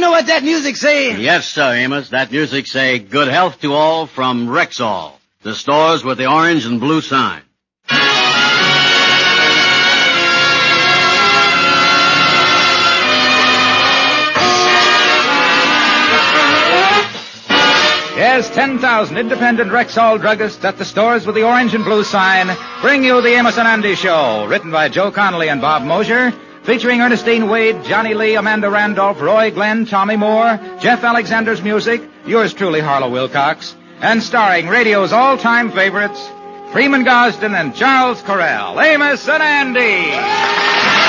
know what that music say? Yes, sir, Amos. That music say, good health to all from Rexall, the stores with the orange and blue sign. Yes, 10,000 independent Rexall druggists at the stores with the orange and blue sign bring you the Amos and Andy Show, written by Joe Connolly and Bob Mosier, featuring Ernestine Wade, Johnny Lee, Amanda Randolph, Roy Glenn, Tommy Moore, Jeff Alexander's music, yours truly, Harlow Wilcox, and starring radio's all-time favorites, Freeman Gosden and Charles Correll. Amos and Andy!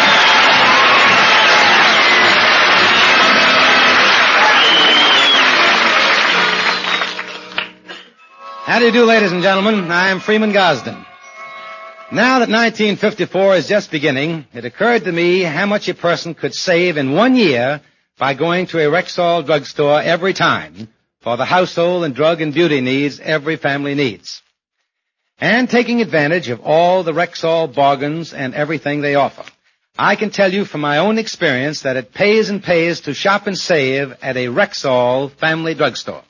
How do you do, ladies and gentlemen? I'm Freeman Gosden. Now that 1954 is just beginning, it occurred to me how much a person could save in 1 year by going to a Rexall drugstore every time for the household and drug and beauty needs every family needs. And taking advantage of all the Rexall bargains and everything they offer. I can tell you from my own experience that it pays and pays to shop and save at a Rexall family drugstore.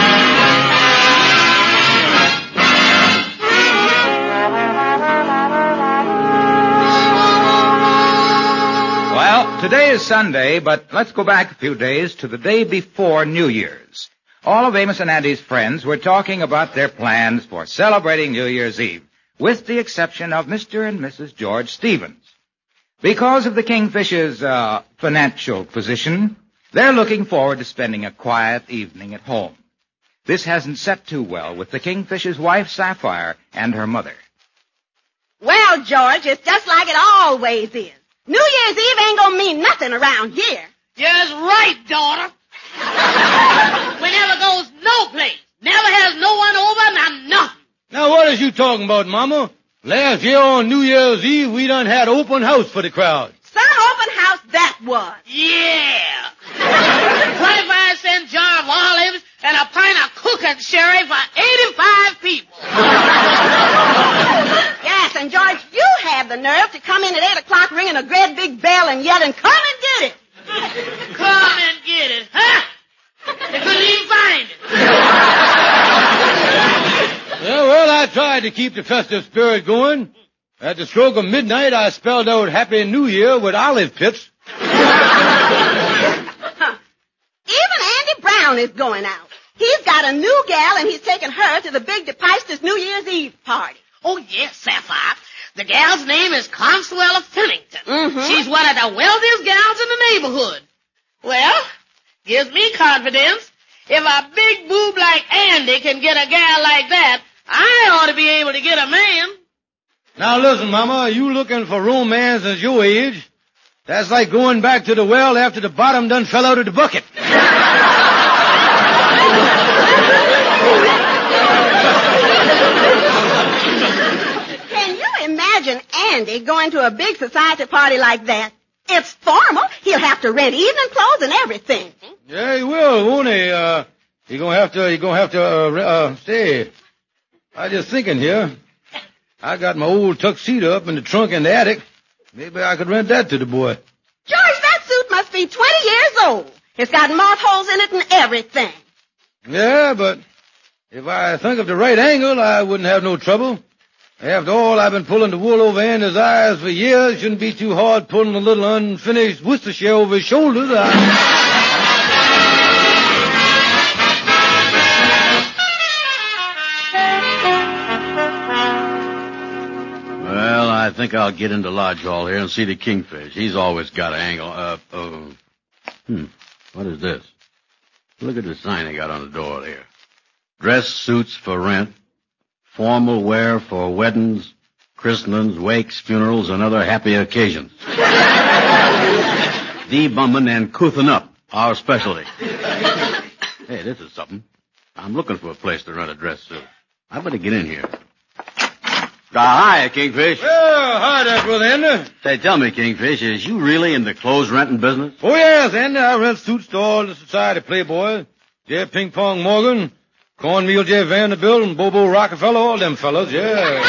Well, today is Sunday, but let's go back a few days to the day before New Year's. All of Amos and Andy's friends were talking about their plans for celebrating New Year's Eve, with the exception of Mr. and Mrs. George Stevens. Because of the Kingfish's financial position, they're looking forward to spending a quiet evening at home. This hasn't set too well with the Kingfish's wife, Sapphire, and her mother. Well, George, it's just like it always is. New Year's Eve ain't gonna mean nothing around here. Yes, right, daughter. We never goes no place. Never has no one over, not nothing. Now, what is you talking about, Mama? Last year on New Year's Eve, we done had open house for the crowd. Some open house that was. Yeah. 25-cent jar of olives and a pint of cooking sherry for 85 people. Yes, and George, you had the nerve to come in at 8 o'clock ringing a great big bell and yelling, come and get it. Come and get it, huh? They couldn't even find it. Yeah, well, I tried to keep the festive spirit going. At the stroke of midnight, I spelled out Happy New Year with olive pips. Even Andy Brown is going out. He's got a new gal, and he's taking her to the big DePeistis New Year's Eve party. Oh, yes, Sapphire. The gal's name is Consuela Fennington. Mm-hmm. She's one of the wealthiest gals in the neighborhood. Well, gives me confidence. If a big boob like Andy can get a gal like that, I ought to be able to get a man. Now listen, Mama, you looking for romance at your age? That's like going back to the well after the bottom done fell out of the bucket. Can you imagine Andy going to a big society party like that? It's formal. He'll have to rent evening clothes and everything. Yeah, he will, won't he? You're gonna have to, stay. I just thinking here. I got my old tuxedo up in the trunk in the attic. Maybe I could rent that to the boy. George, that suit must be 20 years old. It's got moth holes in it and everything. Yeah, but if I think of the right angle, I wouldn't have no trouble. After all, I've been pulling the wool over Andy's eyes for years. It shouldn't be too hard pulling a little unfinished Worcestershire over his shoulders. Well, I think I'll get into Lodge Hall here and see the Kingfish. He's always got an angle. What is this? Look at the sign they got on the door there. Dress suits for rent. Formal wear for weddings, christenings, wakes, funerals, and other happy occasions. Debummin' and coothin' up, our specialty. Hey, this is something. I'm looking for a place to rent a dress suit. I better get in here. Hi, Kingfish. Well, hi there, Brother Andy. Say, tell me, Kingfish, is you really in the clothes renting business? Oh, yes, Andy. I rent suits to all the society playboys. J. Ping Pong Morgan, Cornmeal J. Vanderbilt, and Bobo Rockefeller, all them fellas, yeah.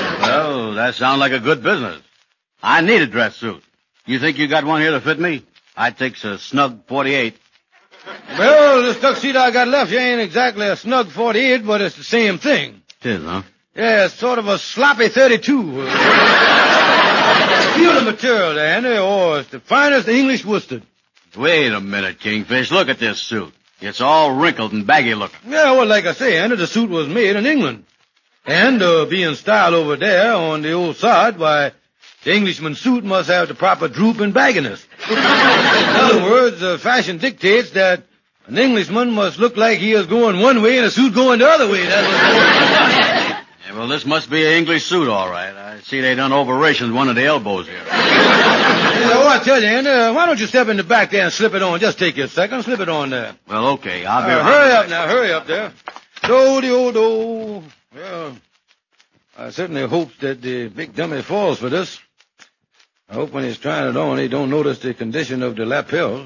Well, that sounds like a good business. I need a dress suit. You think you got one here to fit me? I'd take a snug 48. Well, this tuxedo I got left here ain't exactly a snug 48, but it's the same thing. It is, huh? Yeah, it's sort of a sloppy 32. Feel the material there, Andy. Oh, it's the finest English worsted. Wait a minute, Kingfish. Look at this suit. It's all wrinkled and baggy looking. Yeah, well, like I say, Andy, the suit was made in England. And, being styled over there on the old side, why, the Englishman's suit must have the proper droop and bagginess. In other words, fashion dictates that an Englishman must look like he is going one way and a suit going the other way. That's Yeah, well, this must be an English suit, all right. I see they done operations one of the elbows here. Oh, I tell you, Andy, why don't you step in the back there and slip it on? Just take you a second. Slip it on there. Well, okay. I'll be right Hurry back. up now. Hurry up there. Do-de-o-do. Well, I certainly hope that the big dummy falls for this. I hope when he's trying it on, he don't notice the condition of the lapels.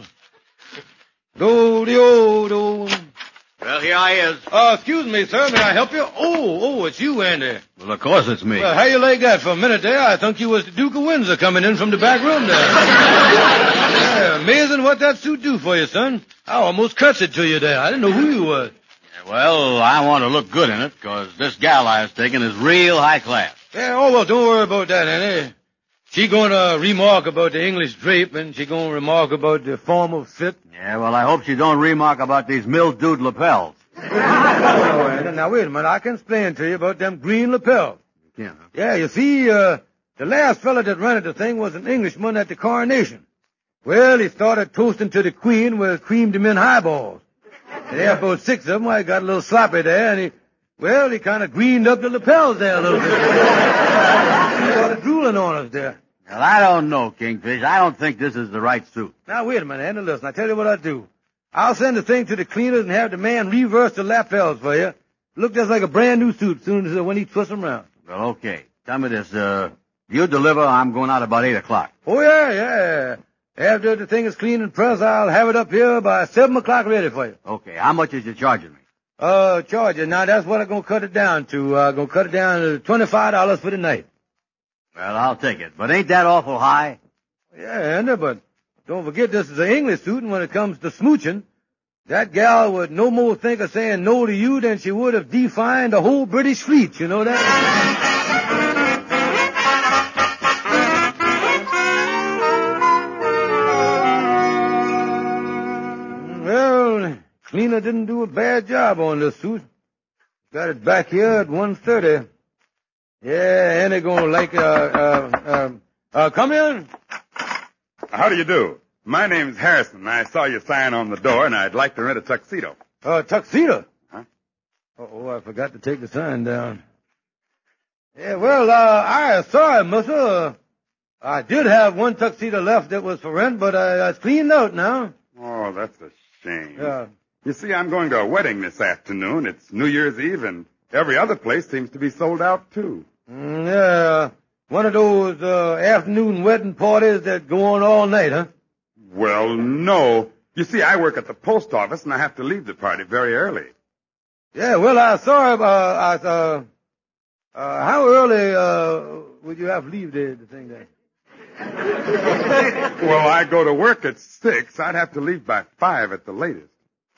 Do-de-o-do. Well, here I is. Excuse me, sir. May I help you? Oh, it's you, Andy. Well, of course it's me. Well, how you like that for a minute there? I thought you was the Duke of Windsor coming in from the back room there. Yeah, amazing what that suit do for you, son. I almost cuts it to you there. I didn't know who you was. Yeah, well, I want to look good in it, because this gal I was taking is real high class. Yeah, well, don't worry about that, Andy. She gonna remark about the English drape, and she gonna remark about the formal fit. Yeah, well, I hope she don't remark about these mildewed lapels. Oh, Andy, now wait a minute. I can explain to you about them green lapels. Yeah. Yeah, you see, the last fella that rented the thing was an Englishman at the coronation. Well, he started toasting to the Queen with creamed him in highballs. And after about 6 of them, I got a little sloppy there, and he kind of greened up the lapels there a little bit. He started drooling on us there. Well, I don't know, Kingfish. I don't think this is the right suit. Now, wait a minute, Andy. Listen, I tell you what I'll do. I'll send the thing to the cleaners and have the man reverse the lapels for you. Look just like a brand new suit soon as when he twists them around. Well, okay. Tell me this, you deliver, I'm going out about 8 o'clock. Oh, yeah. After the thing is clean and pressed, I'll have it up here by 7 o'clock ready for you. Okay, how much is you charging me? Charge it. Now, that's what I'm going to cut it down to. I'm going to cut it down to $25 for the night. Well, I'll take it. But ain't that awful high? Yeah, Andy, but don't forget this is an English suit, and when it comes to smooching, that gal would no more think of saying no to you than she would have defined the whole British fleet. You know that? Well, cleaner didn't do a bad job on this suit. Got it back here at 1:30. Yeah, Andy gonna like come in. How do you do? My name's Harrison. I saw you sign on the door, and I'd like to rent a tuxedo. Tuxedo? Huh? Oh, I forgot to take the sign down. Yeah, well, I sorry, mister. I did have one tuxedo left that was for rent, but it's cleaned out now. Oh, that's a shame. Yeah. You see, I'm going to a wedding this afternoon. It's New Year's Eve, and every other place seems to be sold out, too. Yeah, one of those afternoon wedding parties that go on all night, huh? Well, no. You see, I work at the post office, and I have to leave the party very early. Yeah, well, I'm sorry. How early would you have to leave the thing there? Well, I go to work at 6. I'd have to leave by 5 at the latest.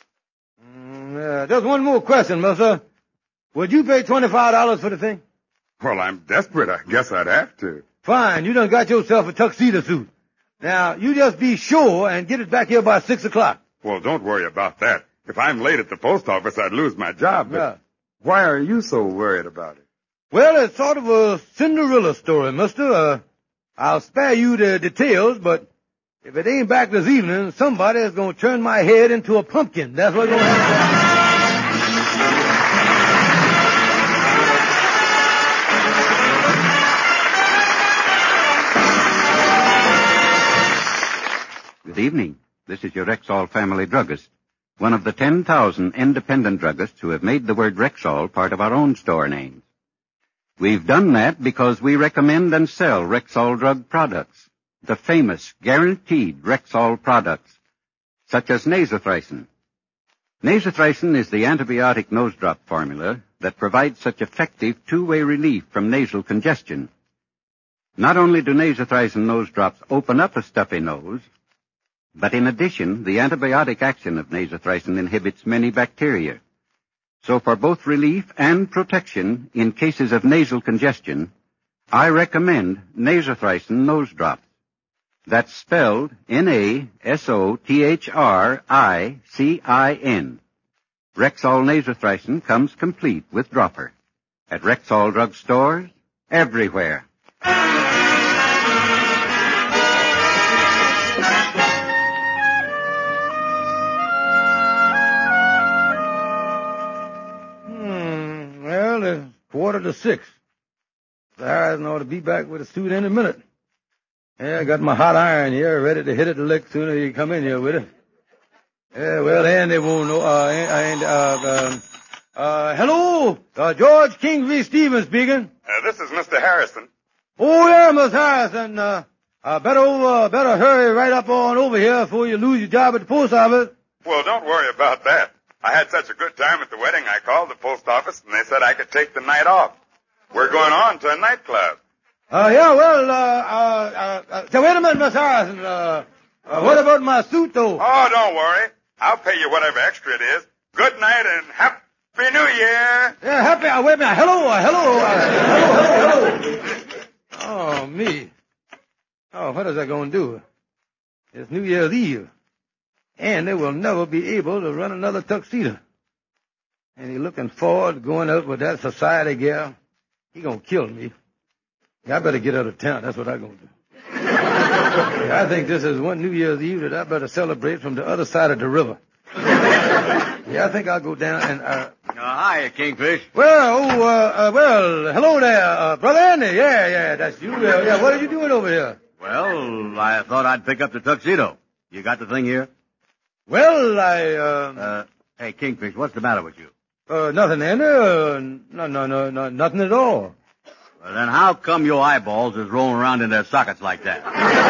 Just one more question, mister. Would you pay $25 for the thing? Well, I'm desperate. I guess I'd have to. Fine. You done got yourself a tuxedo suit. Now, you just be sure and get it back here by 6 o'clock. Well, don't worry about that. If I'm late at the post office, I'd lose my job. But Yeah. why are you so worried about it? Well, it's sort of a Cinderella story, mister. I'll spare you the details, but if it ain't back this evening, somebody is going to turn my head into a pumpkin. That's what's going to happen. Good evening. This is your Rexall family druggist, one of the 10,000 independent druggists who have made the word Rexall part of our own store names. We've done that because we recommend and sell Rexall drug products, the famous guaranteed Rexall products, such as nasothricin. Nasothricin is the antibiotic nose drop formula that provides such effective two-way relief from nasal congestion. Not only do nasothricin nose drops open up a stuffy nose, But in addition, the antibiotic action of nasothricin inhibits many bacteria. So for both relief and protection in cases of nasal congestion, I recommend nasothricin nose drops. That's spelled Nasothricin. Rexall nasothricin comes complete with dropper. At Rexall drug stores, everywhere. Well, it's 5:45. Harrison ought to be back with a suit any minute. Yeah, I got my hot iron here, ready to hit it the lick sooner you come in here with it. Yeah, well, Andy won't know. Hello, George King V. Stevens speaking. This is Mr. Harrison. Oh, yeah, Miss Harrison. Better hurry right up on over here before you lose your job at the post office. Well, don't worry about that. I had such a good time at the wedding, I called the post office, and they said I could take the night off. We're going on to a nightclub. Yeah, well, so wait a minute, Miss Harrison. What about my suit, though? Oh, don't worry. I'll pay you whatever extra it is. Good night and Happy New Year. Yeah, wait a minute. Hello. Oh, me. Oh, what is I going to do? It's New Year's Eve. And they will never be able to run another tuxedo. And he's looking forward to going out with that society gal. He gonna kill me. Yeah, I better get out of town. That's what I'm gonna do. I think this is one New Year's Eve that I better celebrate from the other side of the river. Yeah, I think I'll go down and, Hi, Kingfish. Well, hello there, Brother Andy. Yeah, that's you. Yeah, what are you doing over here? Well, I thought I'd pick up the tuxedo. You got the thing here? Well, Hey, Kingfish, what's the matter with you? Nothing, Andy. No, nothing at all. Well, then how come your eyeballs is rolling around in their sockets like that?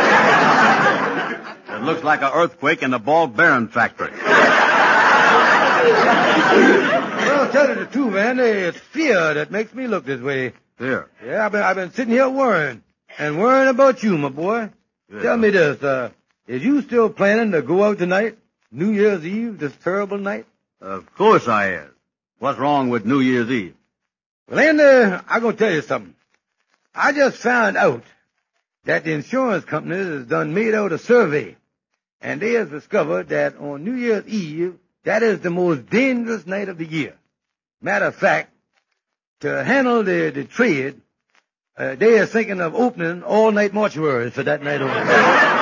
It looks like an earthquake in the ball bearing factory. Well, tell you the truth, Andy, it's fear that makes me look this way. Fear? Yeah, I've been sitting here worrying about you, my boy. Yeah. Tell me this, is you still planning to go out tonight? New Year's Eve, this terrible night? Of course I is. What's wrong with New Year's Eve? Well, Andy, I'm going to tell you something. I just found out that the insurance companies has done made out a survey, and they have discovered that on New Year's Eve, that is the most dangerous night of the year. Matter of fact, to handle the trade, they are thinking of opening all-night mortuaries for that night only.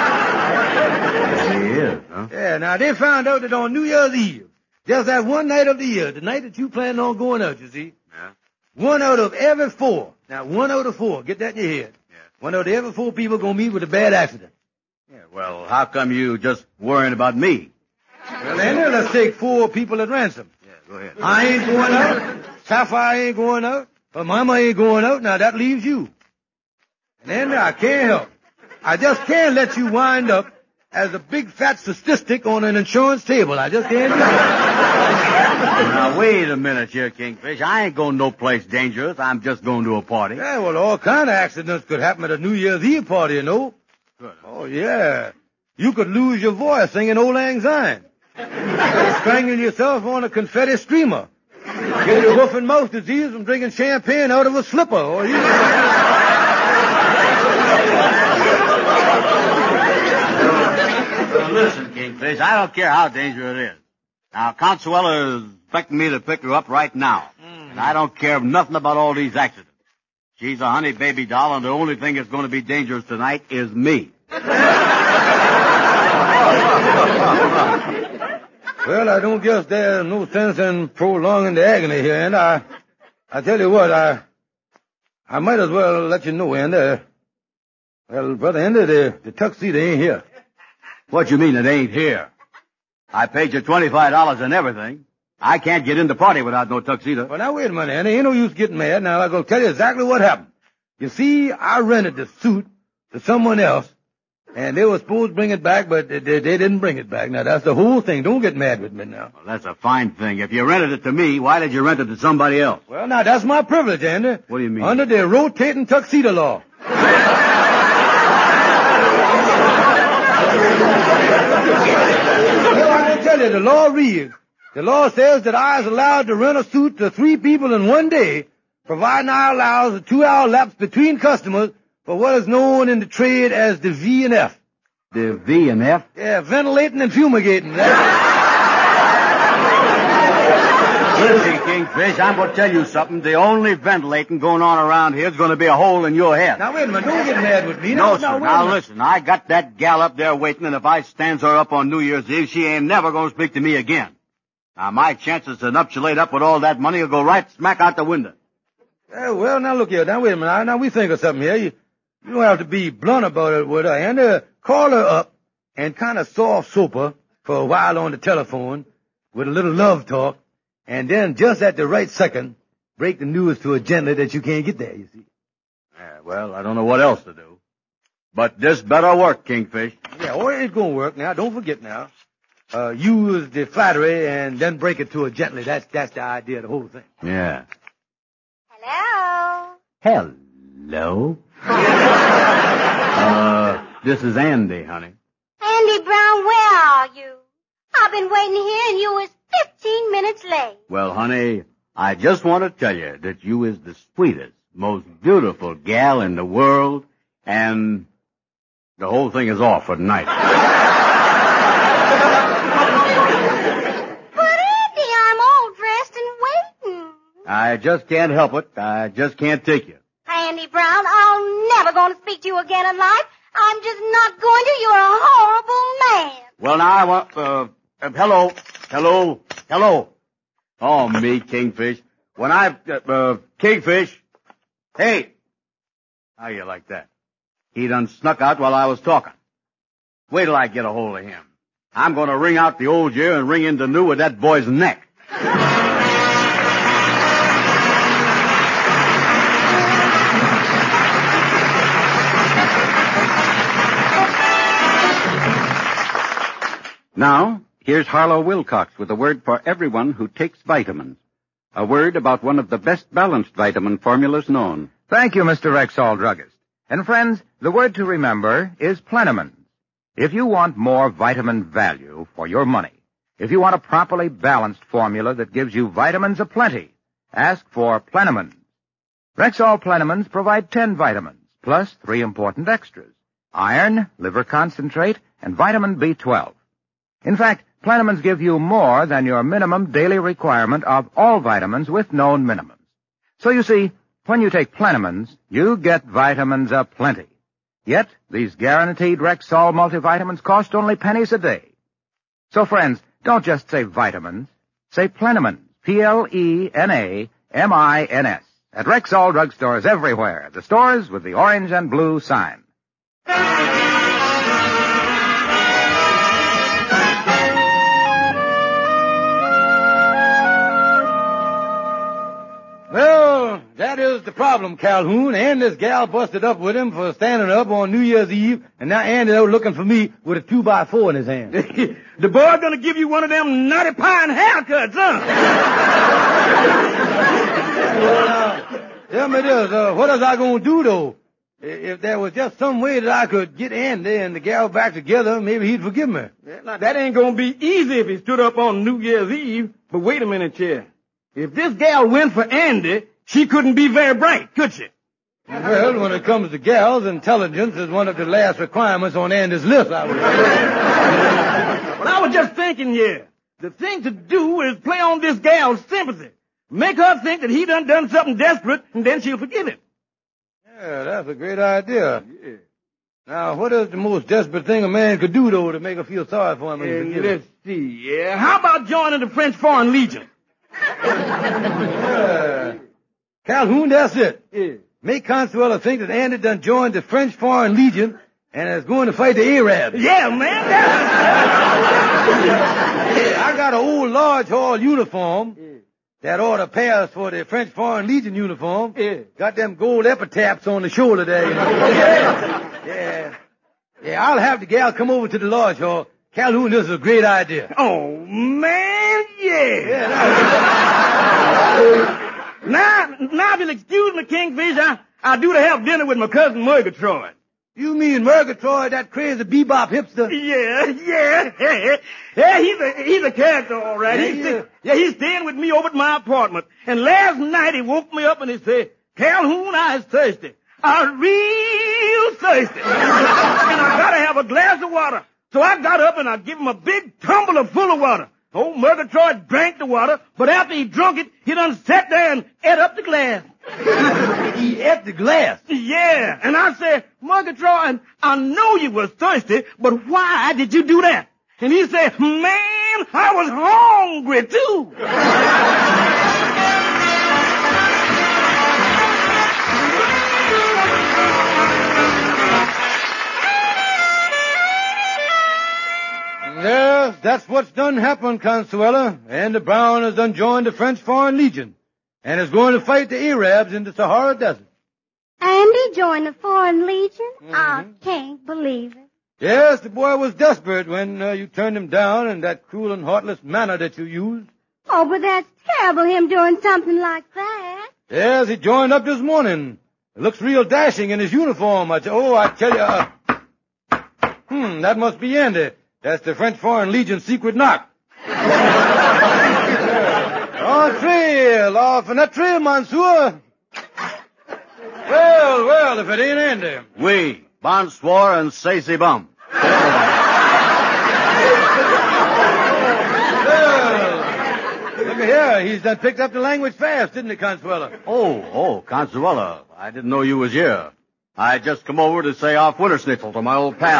Yes, huh? Yeah, now they found out that on New Year's Eve, just that one night of the year, the night that you plan on going out, you see, Yeah. 1 out of every 4, now 1 out of 4, get that in your head. Yeah. 1 out of every 4 people gonna meet with a bad accident. Yeah, well, how come you just worrying about me? Well, then let's take 4 people at ransom. Yeah, go ahead. I ain't going out. Sapphire ain't going out. Her mama ain't going out. Now that leaves you. And then I can't help. I just can't let you wind up as a big fat statistic on an insurance table. I just can't do it. Now, wait a minute here, Kingfish. I ain't going no place dangerous. I'm just going to a party. Yeah, well, all kind of accidents could happen at a New Year's Eve party, you know. Good. Oh, yeah. You could lose your voice singing Old Lang Syne. Strangle yourself on a confetti streamer. Get your hoof and mouth disease from drinking champagne out of a slipper. Or you... Now, listen, Kingfish, I don't care how dangerous it is. Now, Consuela is expecting me to pick her up right now. And I don't care nothing about all these accidents. She's a honey baby doll, and the only thing that's going to be dangerous tonight is me. Well, I don't guess there's no sense in prolonging the agony here, and I tell you what, I might as well let you know, Andy. Well, Brother Andy, the tuxedo ain't here. What you mean it ain't here? I paid you $25 and everything. I can't get in the party without no tuxedo. Well, now, wait a minute, Andy. Ain't no use getting mad. Now, I'm going to tell you exactly what happened. You see, I rented the suit to someone else, and they were supposed to bring it back, but they didn't bring it back. Now, that's the whole thing. Don't get mad with me now. Well, that's a fine thing. If you rented it to me, why did you rent it to somebody else? Well, now, that's my privilege, Andy. What do you mean? Under the rotating tuxedo law. the law reads, the law says that I is allowed to rent a suit to 3 people in one day, providing I allows a 2-hour lapse between customers for what is known in the trade as the V&F. The V&F? Yeah, ventilating and fumigating. Listen, Kingfish, I'm going to tell you something. The only ventilating going on around here is going to be a hole in your head. Now, wait a minute. Don't get mad with me. No, sir. Now, listen. I got that gal up there waiting, and if I stands her up on New Year's Eve, she ain't never going to speak to me again. Now, my chances to nuptiate up with all that money will go right smack out the window. Well, now, look here. Now, wait a minute. Now, we think of something here. You don't have to be blunt about it with her. And call her up and kind of soft soap her for a while on the telephone with a little love talk. And then, just at the right second, break the news to her gently that you can't get there, you see. Yeah, well, I don't know what else to do. But this better work, Kingfish. Yeah, well, it's going to work now. Don't forget now. Use the flattery and then break it to her gently. That's the idea of the whole thing. Yeah. Hello? Hello? This is Andy, honey. Andy Brown, where are you? I've been waiting here and you was 15 minutes late. Well, honey, I just want to tell you that you is the sweetest, most beautiful gal in the world, and the whole thing is off for tonight. But Andy, I'm all dressed and waiting. I just can't help it. I just can't take you. Andy Brown, I'm never going to speak to you again in life. I'm just not going to. You're a horrible man. Well, now I want, hello. Oh, me, Kingfish. When Kingfish. Hey. How you like that? He done snuck out while I was talking. Wait till I get a hold of him. I'm going to ring out the old year and ring in the new with that boy's neck. Now, here's Harlow Wilcox with a word for everyone who takes vitamins. A word about one of the best balanced vitamin formulas known. Thank you, Mr. Rexall Druggist. And friends, the word to remember is Plenamins. If you want more vitamin value for your money, if you want a properly balanced formula that gives you vitamins aplenty, ask for Plenamins. Rexall Plenamins provide 10 vitamins, plus 3 important extras: iron, liver concentrate, and vitamin B12. In fact, Plenamins give you more than your minimum daily requirement of all vitamins with known minimums. So you see, when you take Plenamins, you get vitamins aplenty. Yet, these guaranteed Rexall multivitamins cost only pennies a day. So friends, don't just say vitamins. Say Plenamins. Plenamins. At Rexall drugstores everywhere. The stores with the orange and blue sign. Well, that is the problem, Calhoun. And this gal busted up with him for standing up on New Year's Eve, and now Andy out looking for me with a 2x4 in his hand. The boy gonna give you one of them nutty pine haircuts, huh? Tell me this, what is I gonna do, though? If there was just some way that I could get Andy and the gal back together, maybe he'd forgive me. Now, that ain't gonna be easy if he stood up on New Year's Eve. But wait a minute, Chair. If this gal went for Andy, she couldn't be very bright, could she? Well, when it comes to gals, intelligence is one of the last requirements on Andy's list, I would say. Well, I was just thinking here. The thing to do is play on this gal's sympathy. Make her think that he done something desperate, and then she'll forgive him. Yeah, that's a great idea. Yeah. Now, what is the most desperate thing a man could do, though, to make her feel sorry for him? Let's see. Yeah, how about joining the French Foreign Legion? Calhoun, that's it. Yeah. Make Consuelo think that Andy done joined the French Foreign Legion and is going to fight the Arabs. Yeah, man. I got an old large hall uniform that ought to pass for the French Foreign Legion uniform. Yeah. Got them gold epitaphs on the shoulder there, you know. Yeah, I'll have the gal come over to the lodge hall. Calhoun, this is a great idea. Oh, man, yeah. Now, if you'll excuse me, Kingfish, I do to have dinner with my cousin Murgatroyd. You mean Murgatroyd, that crazy bebop hipster? Yeah, he's a character, all right. He's staying with me over at my apartment. And last night he woke me up and he said, Calhoun, I is thirsty. I'm real thirsty. And I gotta have a glass of water. So I got up and I give him a big tumbler full of water. Old Murgatroyd drank the water, but after he drunk it, he done sat there and ate up the glass. He ate the glass? Yeah. And I said, Murgatroyd, I know you was thirsty, but why did you do that? And he said, man, I was hungry too. Yes, that's what's done happened, Consuela. Andy Brown has done joined the French Foreign Legion and is going to fight the Arabs in the Sahara Desert. Andy joined the Foreign Legion? I can't believe it. Yes, the boy was desperate when you turned him down in that cruel and heartless manner that you used. Oh, but that's terrible, him doing something like that. Yes, he joined up this morning. It looks real dashing in his uniform. I tell you, that must be Andy. That's the French Foreign Legion secret knock. Entree, la fenêtre, monsieur. Well, if it ain't Andy. Oui, bonsoir and c'est bon. Look here, he's done picked up the language fast, didn't he, Consuela? Oh, Consuela, I didn't know you was here. I just come over to say off winter schnitzel to my old pal.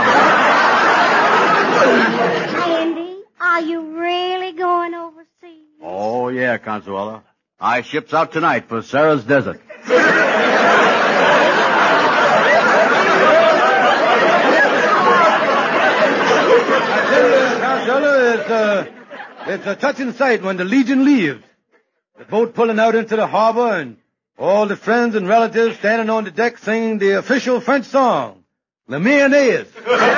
Andy, are you really going overseas? Oh, yeah, Consuela. I ships out tonight for Sarah's Desert. Consuela, it's a touching sight when the Legion leaves. The boat pulling out into the harbor and all the friends and relatives standing on the deck singing the official French song, Le Mayonnaise.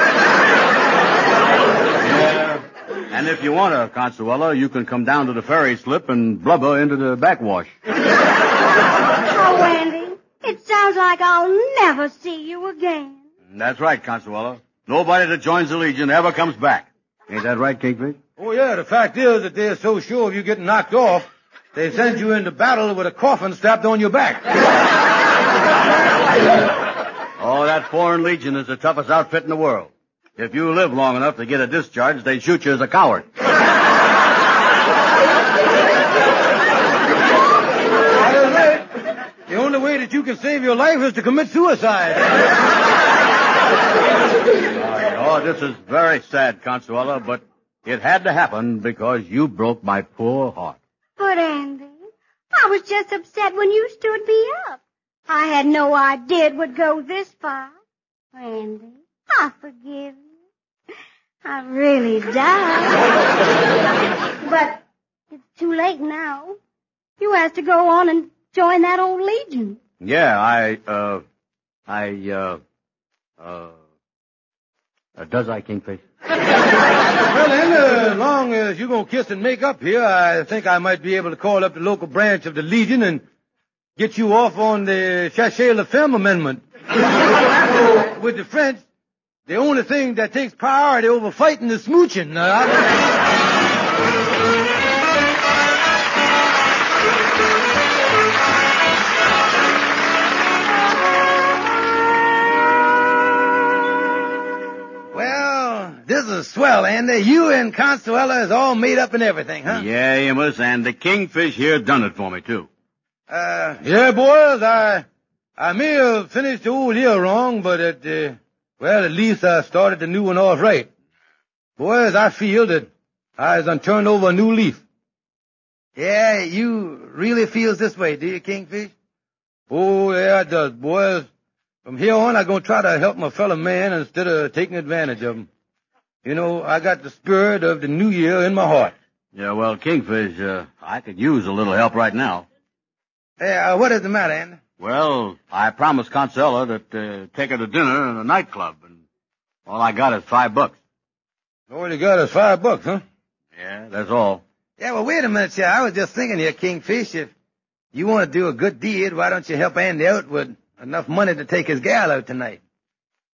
And if you want to, Consuela, you can come down to the ferry slip and blubber into the backwash. Oh, Andy, it sounds like I'll never see you again. That's right, Consuela. Nobody that joins the Legion ever comes back. Ain't that right, Kingfish? Oh, yeah, the fact is that they're so sure of you getting knocked off, they send you into battle with a coffin strapped on your back. Oh, that Foreign Legion is the toughest outfit in the world. If you live long enough to get a discharge, they shoot you as a coward. That is right. The only way that you can save your life is to commit suicide. Oh, this is very sad, Consuela, but it had to happen because you broke my poor heart. But, Andy, I was just upset when you stood me up. I had no idea it would go this far. Andy, I forgive you. I really died. But it's too late now. You have to go on and join that old Legion. Yeah, does I, Kingfish? Well, then, as long as you're going to kiss and make up here, I think I might be able to call up the local branch of the Legion and get you off on the Chassez-la-Femme amendment. With the French, the only thing that takes priority over fighting is smooching. Well, this is swell, Andy. You and Consuela is all made up and everything, huh? Yeah, Amos, and the Kingfish here done it for me, too. Yeah, boys, I may have finished the old year wrong, but at least I started the new one off right. Boys, I feel that I done turned over a new leaf. Yeah, you really feels this way, do you, Kingfish? Oh, yeah, it does, boys. From here on, I'm going to try to help my fellow man instead of taking advantage of him. You know, I got the spirit of the new year in my heart. Yeah, well, Kingfish, I could use a little help right now. Hey, what is the matter, Andy? Well, I promised Consuela that take her to dinner in a nightclub, and all I got is $5. All you got is $5, huh? Yeah, that's all. Yeah, well, wait a minute, sir. I was just thinking here, Kingfish, if you want to do a good deed, why don't you help Andy out with enough money to take his gal out tonight?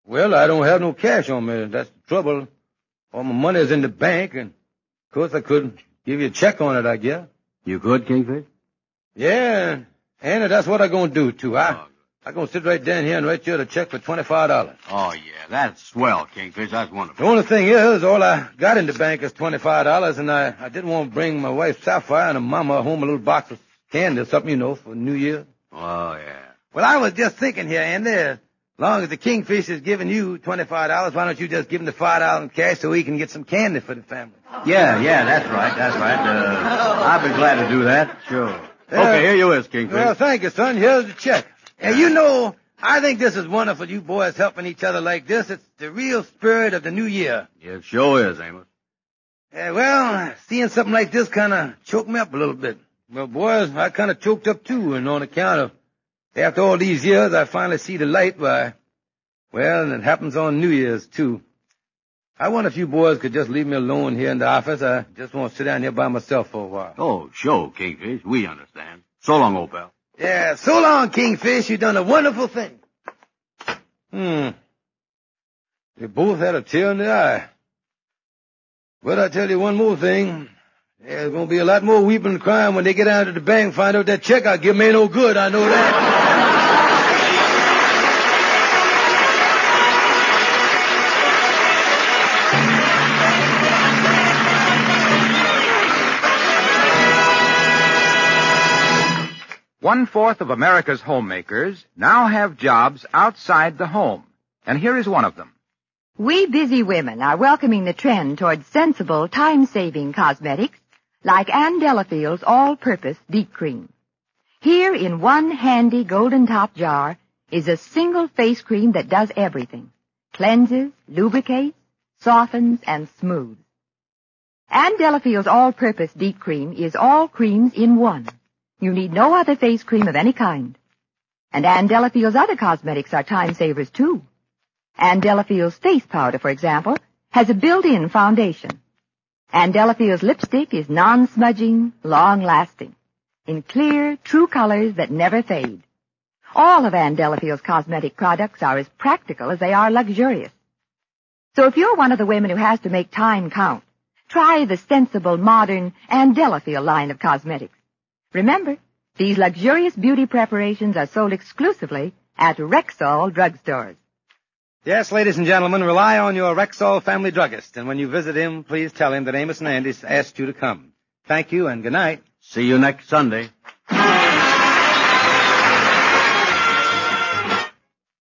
Well, I don't have no cash on me. That's the trouble. All my money's in the bank, and of course I could give you a check on it, I guess. You could, Kingfish? Yeah, Anna, that's what I'm going to do, too. I'm going to sit right down here and write you a check for $25. Oh, yeah, that's swell, Kingfish. That's wonderful. The only thing is, all I got in the bank is $25, and I didn't want to bring my wife Sapphire and her mama home a little box of candy or something, for New Year. Oh, yeah. Well, I was just thinking here, Andy, as long as the Kingfish is giving you $25, why don't you just give him the $5 in cash so he can get some candy for the family? Yeah, that's right. I'd be glad to do that, sure. Okay, here you is, Kingfish. Well, thank you, son. Here's the check. And I think this is wonderful, you boys helping each other like this. It's the real spirit of the new year. Yeah, it sure is, Amos. Well, seeing something like this kind of choked me up a little bit. Well, boys, I kind of choked up too, and on account of after all these years, I finally see the light. Well, and it happens on New Year's, too. I wonder if you boys could just leave me alone here in the office. I just want to sit down here by myself for a while. Oh, sure, Kingfish. We understand. So long, old pal. Yeah, so long, Kingfish. You've done a wonderful thing. They both had a tear in the eye. But I tell you one more thing. There's going to be a lot more weeping and crying when they get down to the bank and find out that check I give them ain't no good. I know that. One-fourth of America's homemakers now have jobs outside the home. And here is one of them. We busy women are welcoming the trend toward sensible, time-saving cosmetics like Ann Delafield's all-purpose deep cream. Here in one handy golden-top jar is a single face cream that does everything. Cleanses, lubricates, softens, and smooths. Ann Delafield's all-purpose deep cream is all creams in one. You need no other face cream of any kind. And Ann Delafield's other cosmetics are time-savers, too. Ann Delafield's face powder, for example, has a built-in foundation. Ann Delafield's lipstick is non-smudging, long-lasting, in clear, true colors that never fade. All of Ann Delafield's cosmetic products are as practical as they are luxurious. So if you're one of the women who has to make time count, try the sensible, modern Ann Delafield line of cosmetics. Remember, these luxurious beauty preparations are sold exclusively at Rexall drugstores. Yes, ladies and gentlemen, rely on your Rexall family druggist, and when you visit him, please tell him that Amos and Andy asked you to come. Thank you, and good night. See you next Sunday.